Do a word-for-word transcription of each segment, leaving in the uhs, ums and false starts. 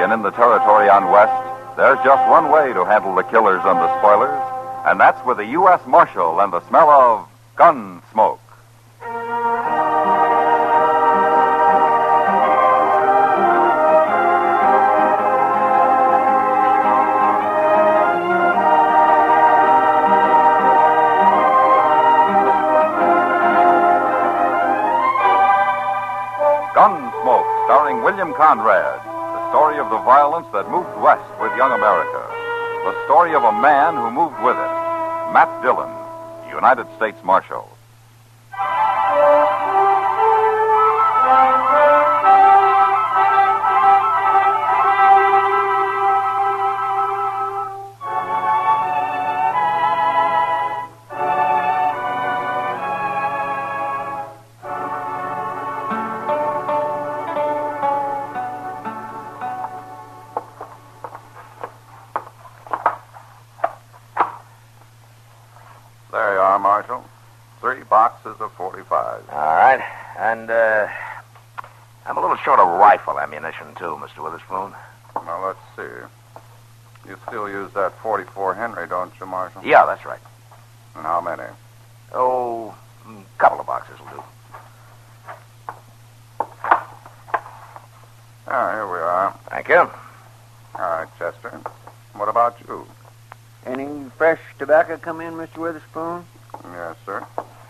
and in the territory on West, there's just one way to handle the killers and the spoilers, and that's with a U S Marshal and the smell of gun smoke. Gunsmoke, starring William Conrad. The story of the violence that moved west with young America. The story of a man who moved with it. Matt Dillon, United States Marshal. There you are, Marshal. Three boxes of forty-fives. All right. And, uh, I'm a little short of rifle ammunition, too, Mister Witherspoon. Now, let's see. You still use that forty-four Henry, don't you, Marshal? Yeah, that's right. And how many? Oh, a couple of boxes will do. Ah, here we are. Thank you. All right, Chester. What about you? Any fresh tobacco come in, Mister Witherspoon? Yes, sir.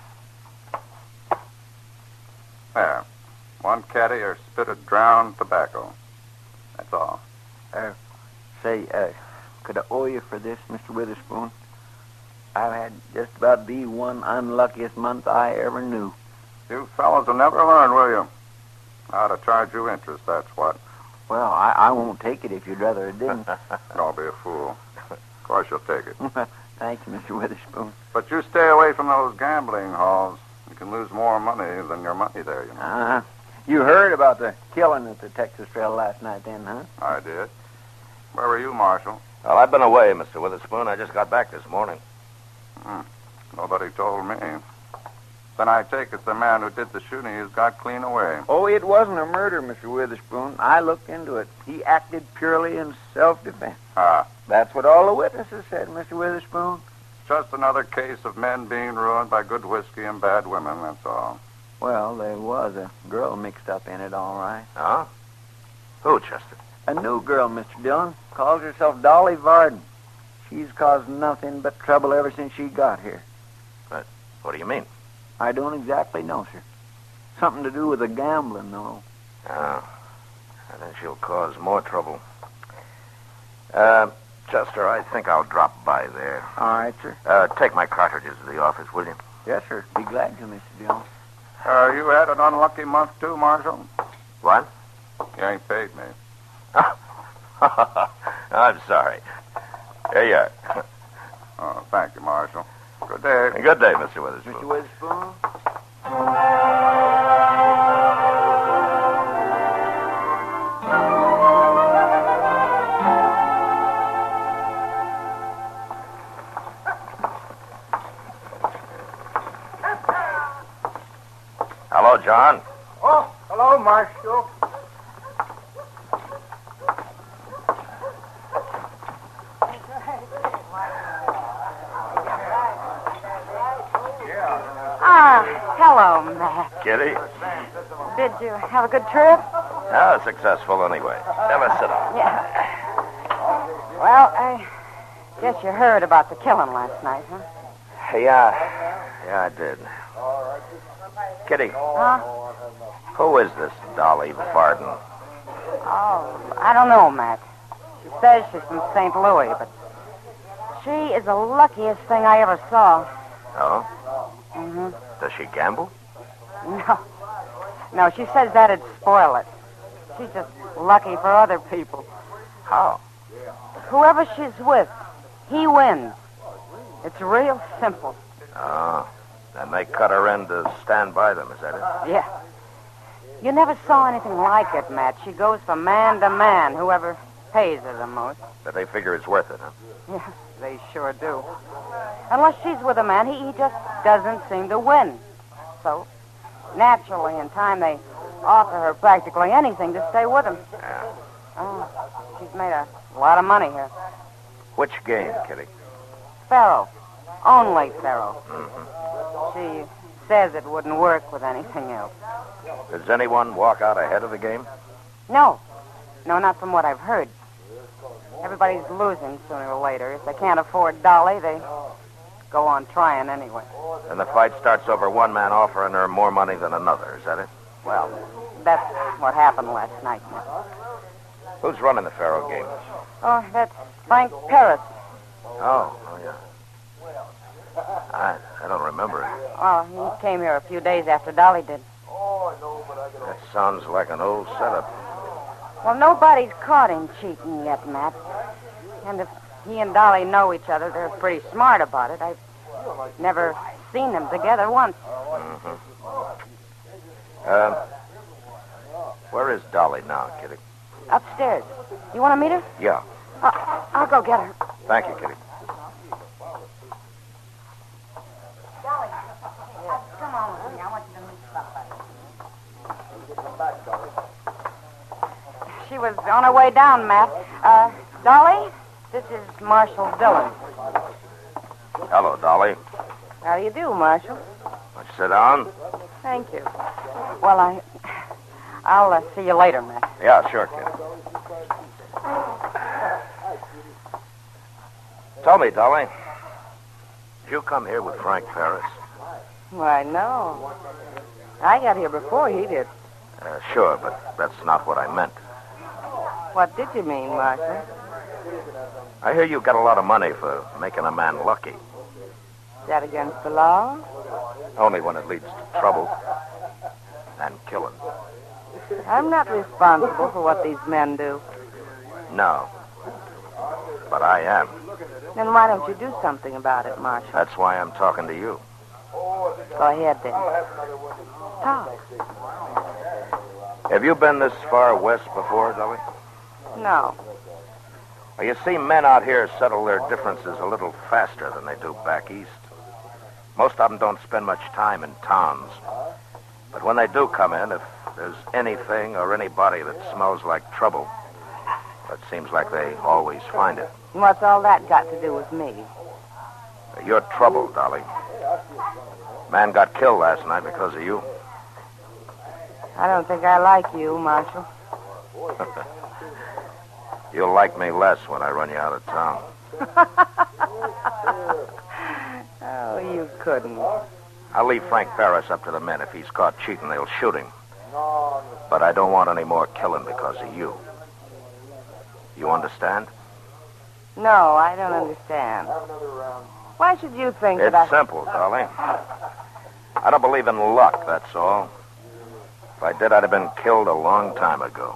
There. One caddy or spit of drowned tobacco. That's all. Uh, say, uh, could I owe you for this, Mister Witherspoon? I've had just about the one unluckiest month I ever knew. You fellows will never learn, will you? How to charge you interest, that's what. Well, I, I won't take it if you'd rather it didn't. Don't be a fool. Of course you'll take it. Thank you, Mister Witherspoon. But you stay away from those gambling halls. You can lose more money than your money there, you know. Uh-huh. You heard about the killing at the Texas Trail last night then, huh? I did. Where were you, Marshal? Well, I've been away, Mister Witherspoon. I just got back this morning. Hmm. Nobody told me. Then I take it the man who did the shooting has got clean away. Oh, it wasn't a murder, Mister Witherspoon. I looked into it. He acted purely in self-defense. Ah. That's what all the witnesses said, Mister Witherspoon. Just another case of men being ruined by good whiskey and bad women, that's all. Well, there was a girl mixed up in it, all right. Huh? Who, Chester? A new girl, Mister Dillon. Calls herself Dolly Varden. She's caused nothing but trouble ever since she got here. But what do you mean? I don't exactly know, sir. Something to do with the gambling, though. Oh. I think she'll cause more trouble. Uh, Chester, I think I'll drop by there. All right, sir. Uh, take my cartridges to the office, will you? Yes, sir. Be glad to, Mister Dillon. Uh, you had an unlucky month, too, Marshal? What? You ain't paid me. I'm sorry. Here you are. Oh, thank you, Marshal. Good day. Good day, Mister Witherspoon. Mister Witherspoon? Hello, John. Oh, hello, Marshal. Ah, hello, Matt. Kitty? Did you have a good trip? Ah, successful anyway. Now, let's sit down. Yeah. Well, I guess you heard about the killing last night, huh? Yeah. Yeah, I did. Kitty, Huh? who is this Dolly Varden? Oh, I don't know, Matt. She says she's from Saint Louis, but she is the luckiest thing I ever saw. Oh? Mm-hmm. Does she gamble? No. No, she says that'd spoil it. She's just lucky for other people. How? Whoever she's with, he wins. It's real simple. Oh. Then they cut her in to stand by them, is that it? Yeah. You never saw anything like it, Matt. She goes from man to man, whoever pays her the most. But they figure it's worth it, huh? Yeah, they sure do. Unless she's with a man, he, he just doesn't seem to win. So, naturally, in time, they offer her practically anything to stay with him. Yeah. Oh. she's made a lot of money here. Which game, Kitty? Faro. Only Faro. Mm-hmm. She says it wouldn't work with anything else. Does anyone walk out ahead of the game? No. No, not from what I've heard. Everybody's losing sooner or later. If they can't afford Dolly, they go on trying anyway. And the fight starts over one man offering her more money than another, is that it? Well, that's what happened last night. Who's running the Faro game? Oh, that's Frank Paris. Oh, oh yeah. I, I don't remember it. Oh, he came here a few days after Dolly did. That sounds like an old setup. Well, nobody's caught him cheating yet, Matt. And if he and Dolly know each other, they're pretty smart about it. I've never seen them together once. Mm-hmm. Uh, where is Dolly now, Kitty? Upstairs. You want to meet her? Yeah. Uh, I'll go get her. Thank you, Kitty. Dolly, uh, come on with me. I want you to meet somebody. She was on her way down, Matt. Uh, Dolly, this is Marshall Dillon. Hello, Dolly. How do you do, Marshall? Why, sit down. Thank you. Well, I... I'll uh, see you later, Matt. Yeah, sure, Kitty. Tell me, Dolly, did you come here with Frank Paris? Why, no. I got here before he did. Uh, sure, but that's not what I meant. What did you mean, Marshall? I hear you got a lot of money for making a man lucky. Is that against the law? Only when it leads to trouble and killing. I'm not responsible for what these men do. No. But I am. Then why don't you do something about it, Marshall? That's why I'm talking to you. Go ahead, then. Talk. Have you been this far west before, Dolly? No. Well, you see, men out here settle their differences a little faster than they do back east. Most of them don't spend much time in towns. But when they do come in, if there's anything or anybody that smells like trouble, it seems like they always find it. What's all that got to do with me? You're trouble, Dolly. Man got killed last night because of you. I don't think I like you, Marshall. You'll like me less when I run you out of town. Oh, you couldn't. I'll leave Frank Paris up to the men. If he's caught cheating, they'll shoot him. But I don't want any more killing because of you. You understand? No, I don't understand. Why should you think It's that I... simple, Dolly. I don't believe in luck, that's all. If I did, I'd have been killed a long time ago.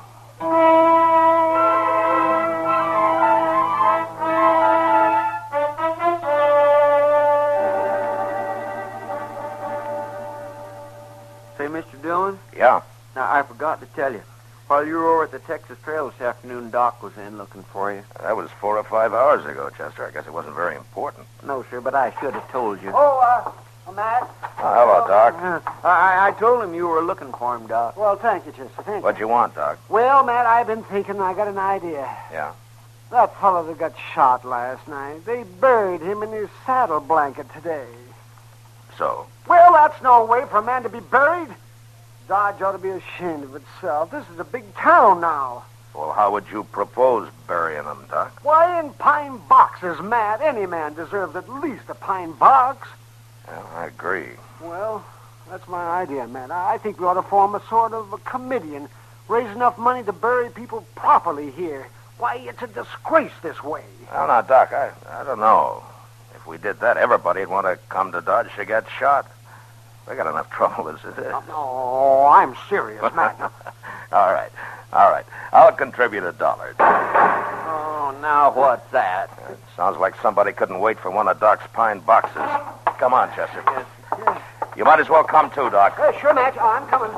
Say, Mister Dillon? Yeah? Now, I forgot to tell you. While you were over at the Texas Trail this afternoon, Doc was in looking for you. That was four or five hours ago, Chester. I guess it wasn't very important. No, sir, but I should have told you. Oh, uh, Matt. Oh, hello, Doc. Uh, I, I told him you were looking for him, Doc. Well, thank you, Chester. Thank What'd you want, Doc? you. Well, Matt, I've been thinking. I got an idea. Yeah? That fellow that got shot last night, they buried him in his saddle blanket today. So? Well, that's no way for a man to be buried. Dodge ought to be ashamed of itself. This is a big town now. Well, how would you propose burying him, Doc? Why, in pine boxes, Matt. Any man deserves at least a pine box. Well, I agree. Well, that's my idea, Matt. I think we ought to form a sort of a committee and raise enough money to bury people properly here. Why, it's a disgrace this way. Well, now, Doc, I, I don't know. If we did that, everybody'd want to come to Dodge to get shot. We got enough trouble as it is. Oh, I'm serious, Matt. All right. All right. I'll contribute a dollar. Oh, now what's that? It sounds like somebody couldn't wait for one of Doc's pine boxes. Come on, Chester. Yes, yes. You might as well come too, Doc. Uh, sure, Matt. Oh, I'm coming.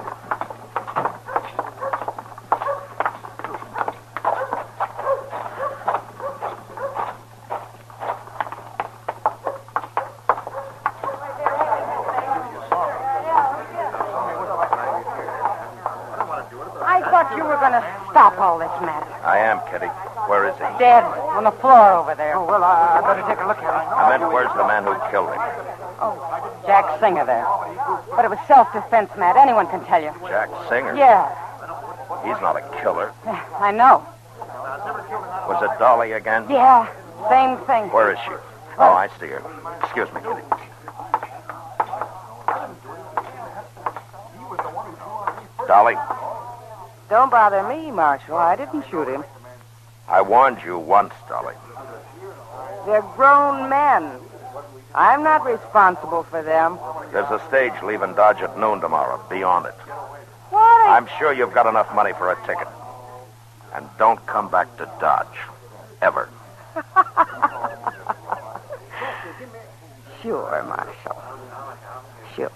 I thought you were going to stop all this, Matt. I am, Kitty. dead on the floor over there. Oh, well, I, I better take a look at him. I meant, where's the man who killed him? Oh, Jack Singer there. But it was self-defense, Matt. Anyone can tell you. Jack Singer? Yeah, He's not a killer. I know. Was it Dolly again? Yeah, same thing. Where is she? Oh, I see her. Excuse me, Kitty. Dolly, Don't bother me, Marshal. I didn't shoot him. I warned you once, Dolly. They're grown men. I'm not responsible for them. There's a stage leaving Dodge at noon tomorrow. Be on it. What? I'm sure you've got enough money for a ticket. And don't come back to Dodge. Ever. Sure, Marshal. Sure.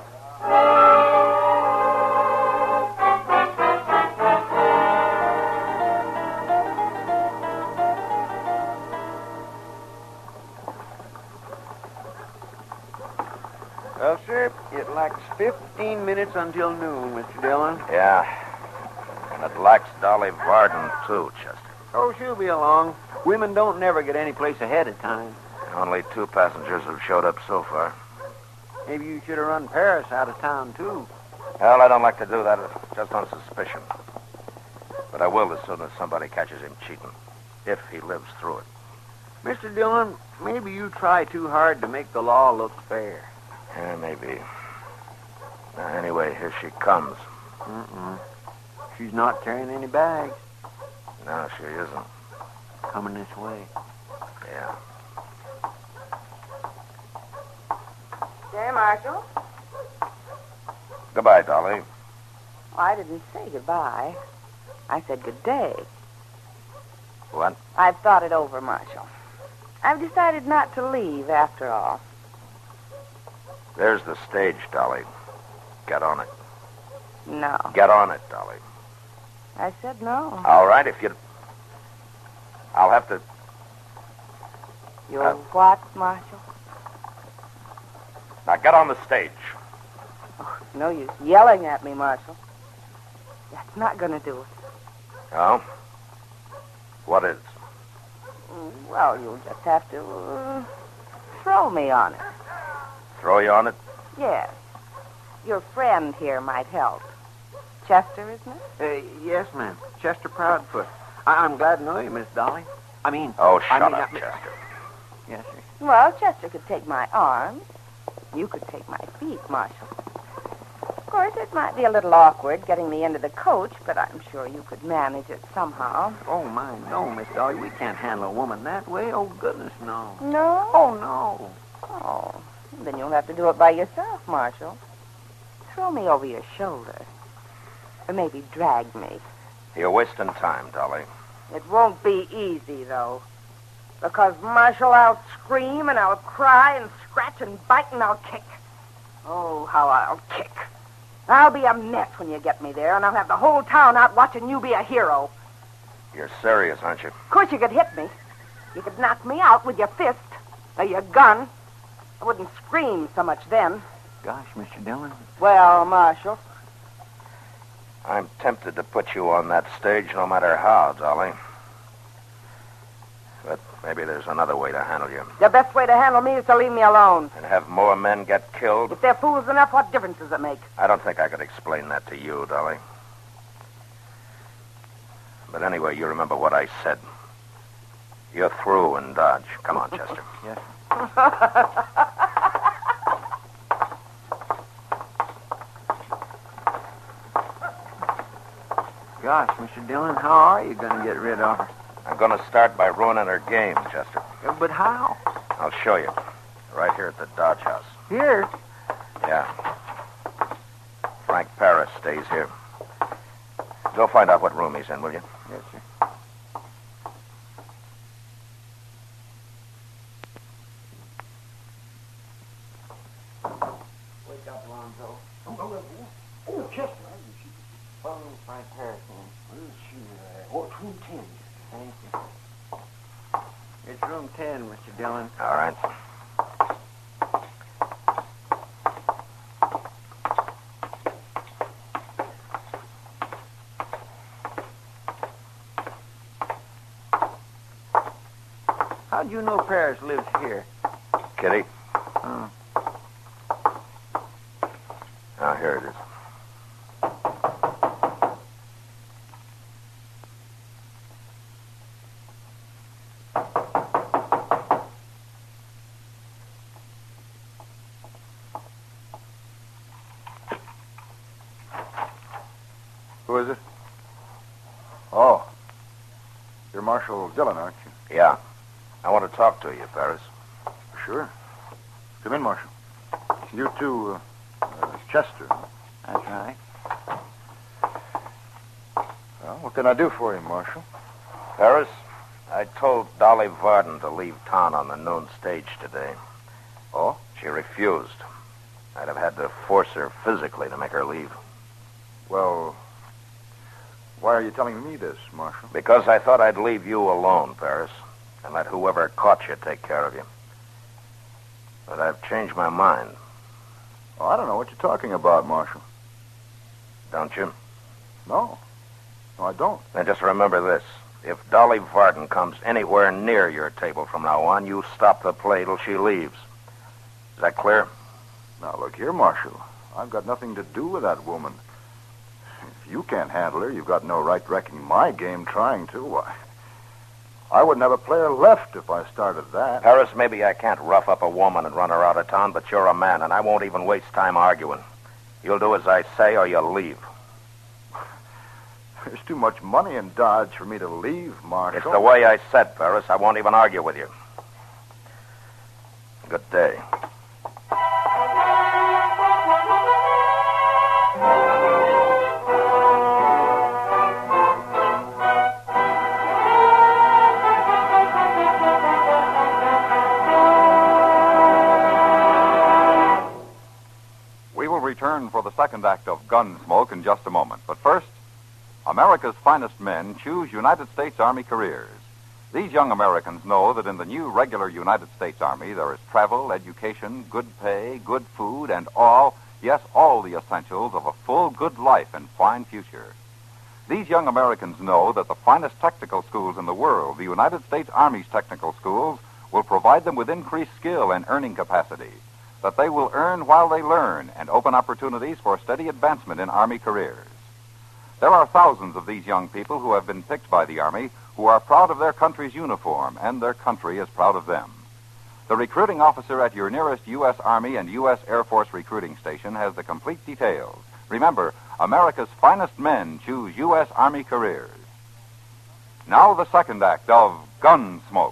Well, sir, it lacks fifteen minutes until noon, Mister Dillon. Yeah. And it lacks Dolly Varden, too, Chester. Oh, she'll be along. Women don't never get any place ahead of time. Only two passengers have showed up so far. Maybe you should have run Paris out of town, too. Well, I don't like to do that, just on suspicion. But I will as soon as somebody catches him cheating, if he lives through it. Mister Dillon, maybe you try too hard to make the law look fair. Yeah, maybe. Uh, anyway, here she comes. Mm-mm. She's not carrying any bags. No, she isn't. Coming this way. Yeah. There, Marshal. Goodbye, Dolly. I didn't say goodbye. I said good day. What? I've thought it over, Marshal. I've decided not to leave after all. There's the stage, Dolly. Get on it. No. Get on it, Dolly. I said no. All right, if you... I'll have to... You'll Uh, what, Marshal? Now, get on the stage. Oh, no use yelling at me, Marshal. That's not going to do it. Oh? What is? Mm, Well, you'll just have to uh, throw me on it. Throw you on it? Yes. Your friend here might help. Chester, isn't it? Uh, yes, ma'am. Chester Proudfoot. I- I'm glad to know you, Miss Dolly. I mean... Oh, shut I mean, up, I- Chester. Yes, sir. Well, Chester could take my arms. You could take my feet, Marshal. Of course, it might be a little awkward getting me into the coach, but I'm sure you could manage it somehow. Oh, my, no, Miss Dolly. We can't handle a woman that way. Oh, goodness, no. No? Oh, no. Oh, then you'll have to do it by yourself, Marshal. Throw me over your shoulder. Or maybe drag me. You're wasting time, Dolly. It won't be easy, though. Because, Marshal, I'll scream and I'll cry and scratch and bite and I'll kick. Oh, how I'll kick. I'll be a mess when you get me there, and I'll have the whole town out watching you be a hero. You're serious, aren't you? Of course, you could hit me. You could knock me out with your fist or your gun. I wouldn't scream so much then. Gosh, Mister Dillon. Well, Marshal, I'm tempted to put you on that stage no matter how, Dolly. But maybe there's another way to handle you. the best way to handle me is to leave me alone. And have more men get killed? If they're fools enough, what difference does it make? I don't think I could explain that to you, Dolly. But anyway, you remember what I said. You're through in Dodge. Come on, Chester. Yes. Gosh, Mister Dillon, how are you going to get rid of her? I'm going to start by ruining her game, Chester. Uh, But how? I'll show you. Right here at the Dodge House. Here? Yeah. Frank Paris stays here. Go find out what room he's in, will you? Yes, sir. Wake up, Lonzo. Oh, oh Chester. Follow Frank Paris in. What's room ten? Thank you. It's room ten, Mister Dillon. All right. How'd you know Paris lives here? Kitty. Oh. Now, here it is. Who is it? Oh. You're Marshal Dillon, aren't you? Yeah. I want to talk to you, Paris. Sure. Come in, Marshal. You two, uh, uh, Chester. That's right. Well, what can I do for you, Marshal? Paris, I told Dolly Varden to leave town on the noon stage today. Oh? She refused. I'd have had to force her physically to make her leave. Well, why are you telling me this, Marshal? Because I thought I'd leave you alone, Paris, and let whoever caught you take care of you. But I've changed my mind. Oh, I don't know what you're talking about, Marshal. Don't you? No. No, I don't. Then just remember this. If Dolly Varden comes anywhere near your table from now on, you stop the play till she leaves. Is that clear? Now, look here, Marshal. I've got nothing to do with that woman. If you can't handle her, you've got no right wrecking my game trying to. Why, I wouldn't have a player left if I started that. Paris, maybe I can't rough up a woman and run her out of town, but you're a man, and I won't even waste time arguing. You'll do as I say, or you'll leave. There's too much money in Dodge for me to leave, Marshal. It's the way I said, Paris. I won't even argue with you. Good day. Return for the second act of Gunsmoke in just a moment. But first, America's finest men choose United States Army careers. These young Americans know that in the new regular United States Army there is travel, education, good pay, good food, and all, yes, all the essentials of a full, good life and fine future. These young Americans know that the finest technical schools in the world, the United States Army's technical schools, will provide them with increased skill and earning capacity, that they will earn while they learn and open opportunities for steady advancement in Army careers. There are thousands of these young people who have been picked by the Army who are proud of their country's uniform, and their country is proud of them. The recruiting officer at your nearest U S Army and U S Air Force recruiting station has the complete details. Remember, America's finest men choose U S Army careers. Now the second act of Gunsmoke.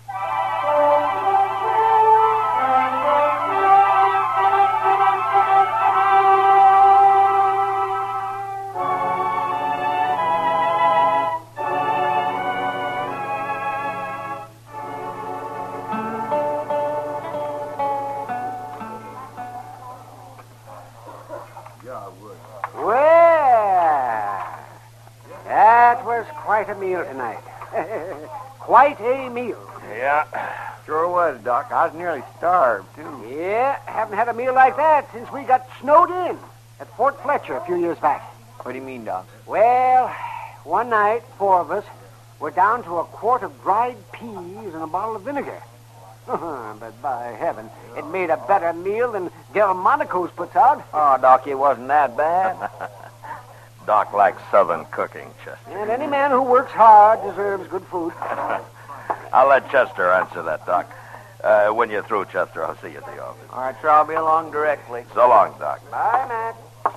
Quite a meal tonight. Quite a meal. Yeah. Sure was, Doc. I was nearly starved, too. Yeah, haven't had a meal like that since we got snowed in at Fort Fletcher a few years back. What do you mean, Doc? Well, one night, four of us were down to a quart of dried peas and a bottle of vinegar. But by heaven, it made a better meal than Delmonico's puts out. Oh, Doc, it wasn't that bad. Doc likes Southern cooking, Chester. And any man who works hard deserves good food. I'll let Chester answer that, Doc. Uh, when you're through, Chester, I'll see you at the office. All right, sir, I'll be along directly. So long, Doc. Bye, Matt.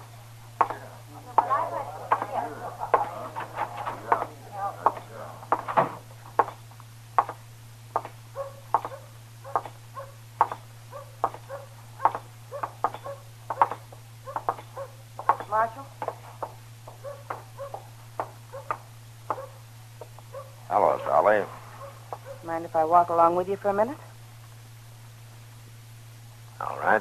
Marshal? Hello, Dolly. Mind if I walk along with you for a minute? All right.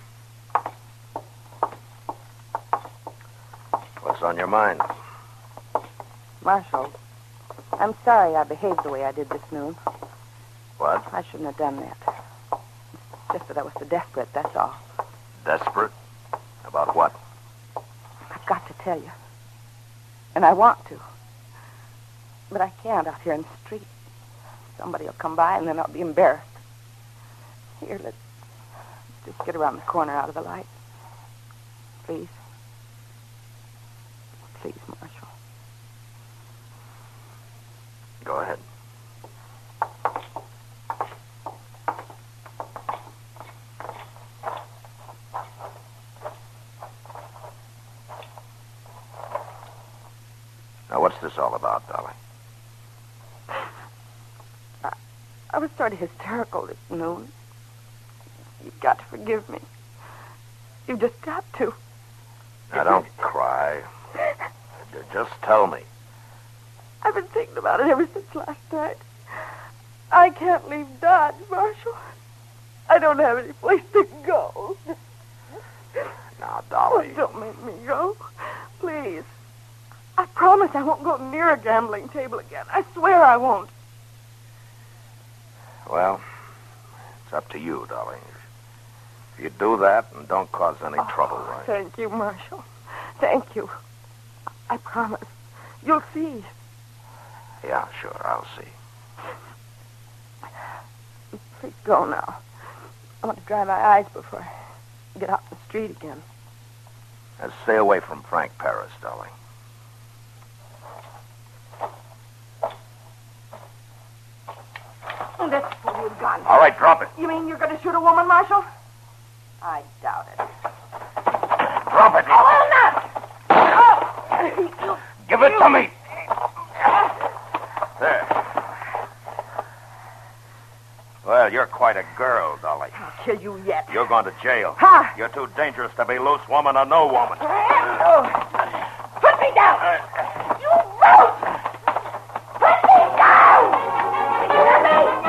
What's on your mind? Marshal, I'm sorry I behaved the way I did this noon. What? I shouldn't have done that. It's just that I was so desperate, that's all. Desperate? About what? I've got to tell you. And I want to. But I can't out here in the street. Somebody will come by, and then I'll be embarrassed. Here, let's just get around the corner out of the light. Please. Please, Marshal. Go ahead. Now, what's this all about, Dolly? I, I was sort of hysterical this noon. You've got to forgive me. You've just got to. Now, don't cry. Just tell me. I've been thinking about it ever since last night. I can't leave Dodge, Marshal. I don't have any place to go. Now, Dolly. Oh, don't make me go. Please. I promise I won't go near a gambling table again. I swear I won't. Well, it's up to you, Dolly. If you do that and don't cause any oh, trouble, right? Thank you, Marshal. Thank you. I promise. You'll see. Yeah, sure, I'll see. Please go now. I want to dry my eyes before I get out in the street again. And stay away from Frank Paris, Dolly. Oh, that's for you, gun. All right, drop it. You mean you're going to shoot a woman, Marshal? I doubt it. Drop it. I will not. Oh. Give it to me. There. Well, you're quite a girl, Dolly. I'll kill you yet. You're going to jail. Ha! You're too dangerous to be loose, woman or no woman. Oh. Put me down. You brute! Put me down! You hear me?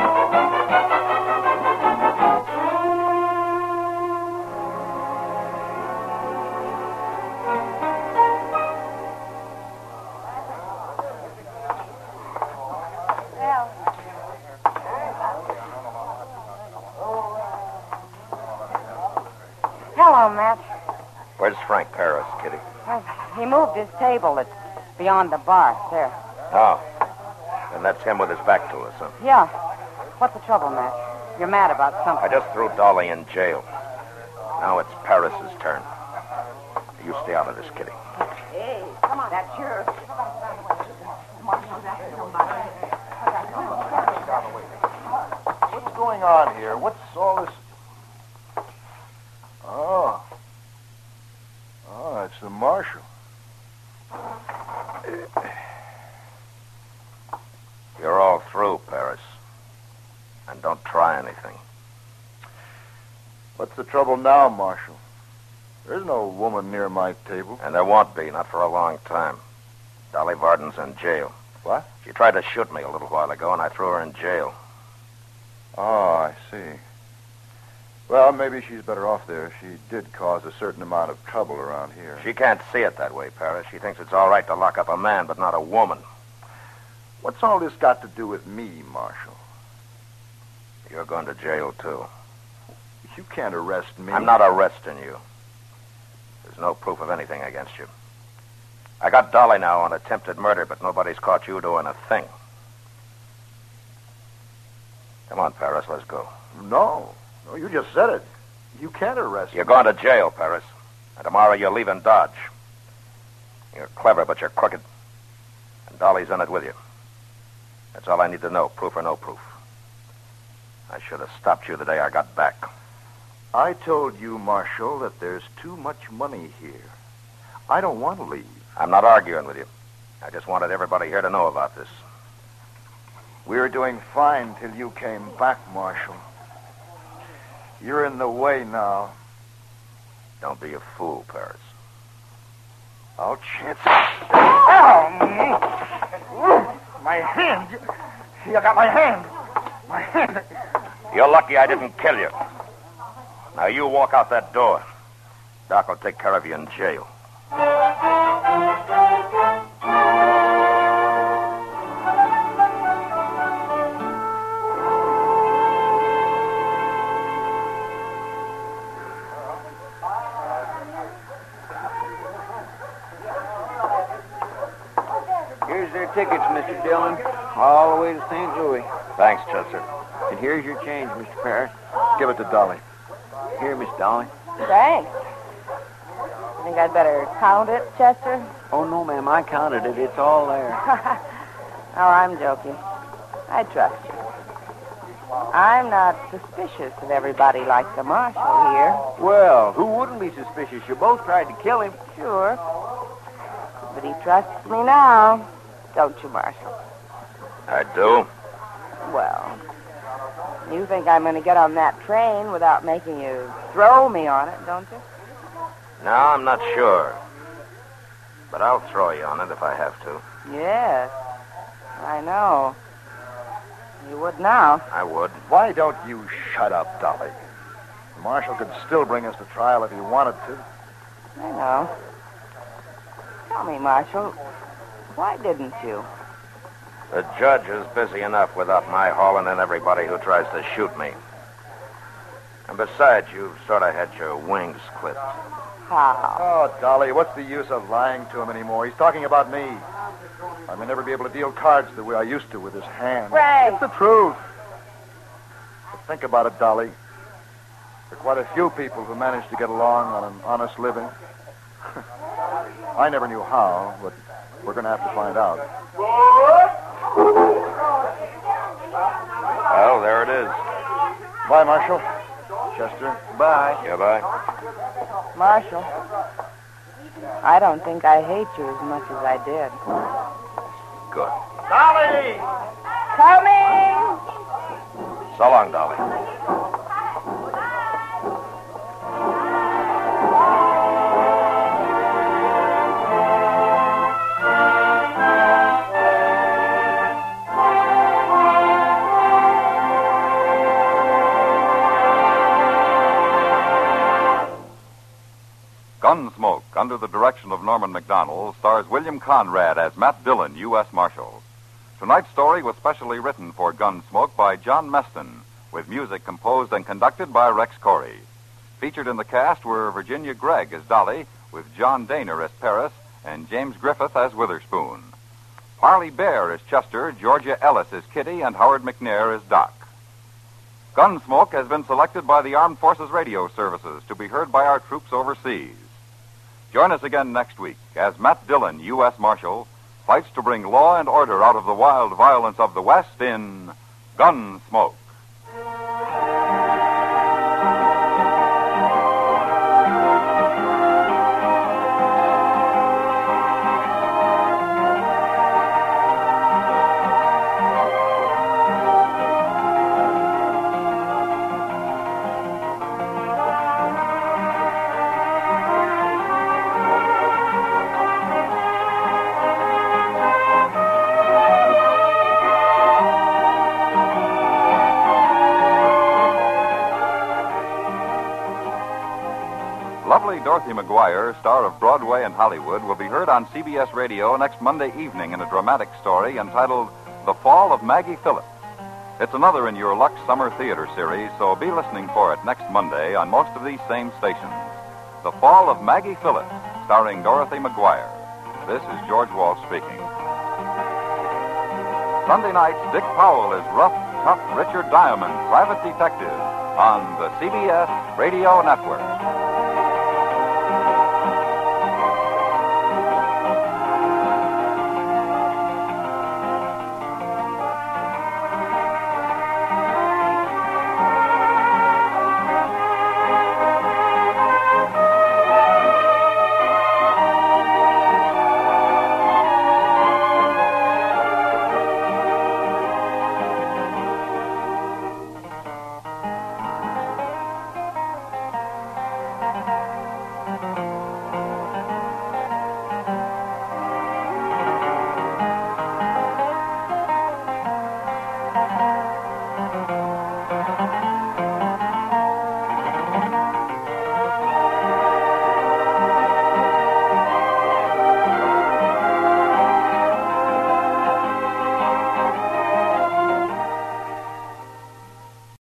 Hello, Matt. Where's Frank Paris, Kitty? Well, he moved his table. It's beyond the bar. There. Oh. And that's him with his back to us, huh? Yeah. What's the trouble, Matt? You're mad about something. I just threw Dolly in jail. Now it's Paris's turn. You stay out of this, Kitty. Hey, come on. That's yours. What's going on here? What's all this? Oh. Oh, it's the marshal. You're all through, Paris. And don't try anything. What's the trouble now, Marshal? There's no woman near my table. And there won't be, not for a long time. Dolly Varden's in jail. What? She tried to shoot me a little while ago, and I threw her in jail. Oh, I see. Well, maybe she's better off there. She did cause a certain amount of trouble around here. She can't see it that way, Paris. She thinks it's all right to lock up a man, but not a woman. What's all this got to do with me, Marshal? You're going to jail, too. You can't arrest me. I'm not arresting you. There's no proof of anything against you. I got Dolly now on attempted murder, but nobody's caught you doing a thing. Come on, Paris, let's go. No. No, you just said it. You can't arrest me. You're going to jail, Paris. And tomorrow you're leaving Dodge. You're clever, but you're crooked. And Dolly's in it with you. That's all I need to know, proof or no proof. I should have stopped you the day I got back. I told you, Marshal, that there's too much money here. I don't want to leave. I'm not arguing with you. I just wanted everybody here to know about this. We were doing fine till you came back, Marshal. You're in the way now. Don't be a fool, Paris. I'll chance it. Ow! My hand. You got my hand. My hand. You're lucky I didn't kill you. Now you walk out that door. Doc will take care of you in jail. Here's their tickets, Mister Dillon. All the way to Saint Louis. Thanks, Chester. And here's your change, Mister Parrish. Give it to Dolly. Here, Miss Dolly. Thanks. You think I'd better count it, Chester? Oh, no, ma'am. I counted it. It's all there. Oh, I'm joking. I trust you. I'm not suspicious of everybody like the marshal here. Well, who wouldn't be suspicious? You both tried to kill him. Sure. But he trusts me now, don't you, Marshal? I do. Well, you think I'm going to get on that train without making you throw me on it, don't you? No, I'm not sure. But I'll throw you on it if I have to. Yes, I know. You would now. I would. Why don't you shut up, Dolly? The marshal could still bring us to trial if he wanted to. I know. Tell me, Marshal, why didn't you? The judge is busy enough without my hauling in everybody who tries to shoot me. And besides, you've sort of had your wings clipped. How? Oh, Dolly, what's the use of lying to him anymore? He's talking about me. I may never be able to deal cards the way I used to with his hand. Ray! It's the truth. But think about it, Dolly. There are quite a few people who manage to get along on an honest living. I never knew how, but we're going to have to find out. Well, there it is. Bye, Marshal. Chester. Bye. Yeah, bye. Marshal, I don't think I hate you as much as I did. Good. Dolly! Coming! So long, Dolly. Gunsmoke, under the direction of Norman Macdonald, stars William Conrad as Matt Dillon, U S Marshal. Tonight's story was specially written for Gunsmoke by John Meston, with music composed and conducted by Rex Corey. Featured in the cast were Virginia Gregg as Dolly, with John Daner as Paris, and James Griffith as Witherspoon. Parley Bear as Chester, Georgia Ellis as Kitty, and Howard McNair as Doc. Gunsmoke has been selected by the Armed Forces Radio Services to be heard by our troops overseas. Join us again next week as Matt Dillon, U S Marshal, fights to bring law and order out of the wild violence of the West in Gunsmoke. Lovely Dorothy McGuire, star of Broadway and Hollywood, will be heard on C B S Radio next Monday evening in a dramatic story entitled The Fall of Maggie Phillips. It's another in your Lux Summer Theater series, so be listening for it next Monday on most of these same stations. The Fall of Maggie Phillips, starring Dorothy McGuire. This is George Walsh speaking. Sunday nights, Dick Powell is rough, tough Richard Diamond, private detective, on the C B S Radio Network.